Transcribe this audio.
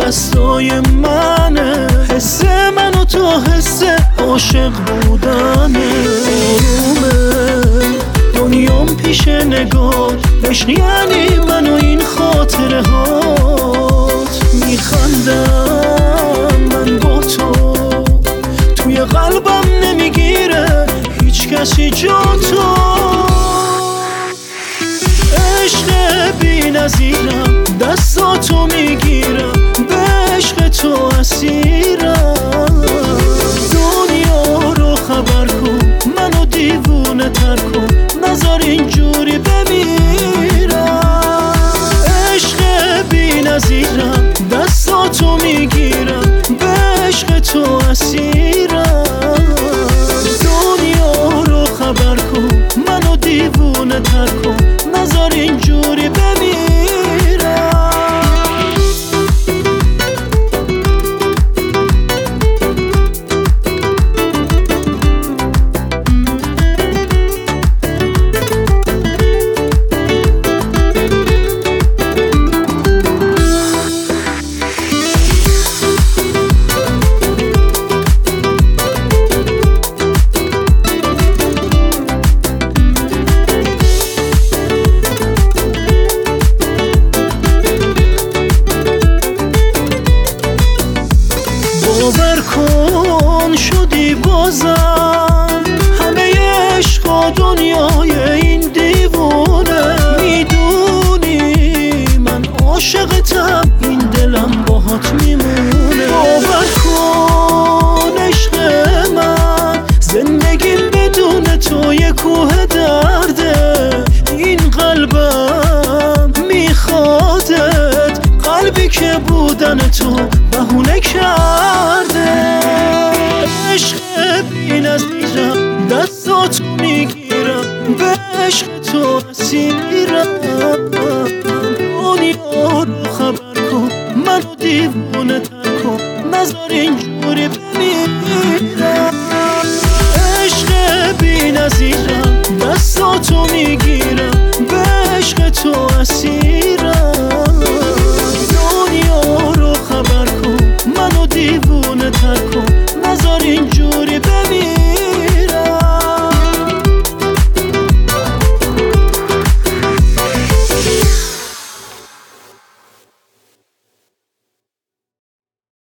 دستای منه، حس من و تو حس عاشق بودنه. آرومه دنیام پیش نگاه بشنی، یعنی من و این خاطره هات. میخندم من با تو، توی قلبم نمیگیره هیچ کسی جا تو. عشق بی نظیرم، دستاتو میگیرم، به عشق تو اسیرم. دنیا رو خبر کن، منو دیوونه تر کن، نذار اینجوری بمیرم. عشق بی نظیرم، دستاتو میگیرم، به عشق تو اسیرم. دنیا رو خبر کن، منو دیوونه تر کن، نذار اینجوری بمیرم. باور کن شدی بازم همه عشق دنیای این دیوونه. میدونی من عاشقتم، این دلم باهات میمونه. باور کن عشق من، زندگیم بدون تو یه کوه درده. این قلبم میخوادت، قلبی که بودن تو بهونه کرده. عشق بی نظیرم، دستاتو میگیرم، به عشق تو اسیرم. دنیا رو خبر کن، منو دیوونه تر کن، نذار اینجوری بمیرم. عشق بی نظیرم، دستاتو میگیرم، به عشق تو اسیرم. دنیا رو خبر کن، منو دیوونه تر کن، نذار اینجوری بمیرم.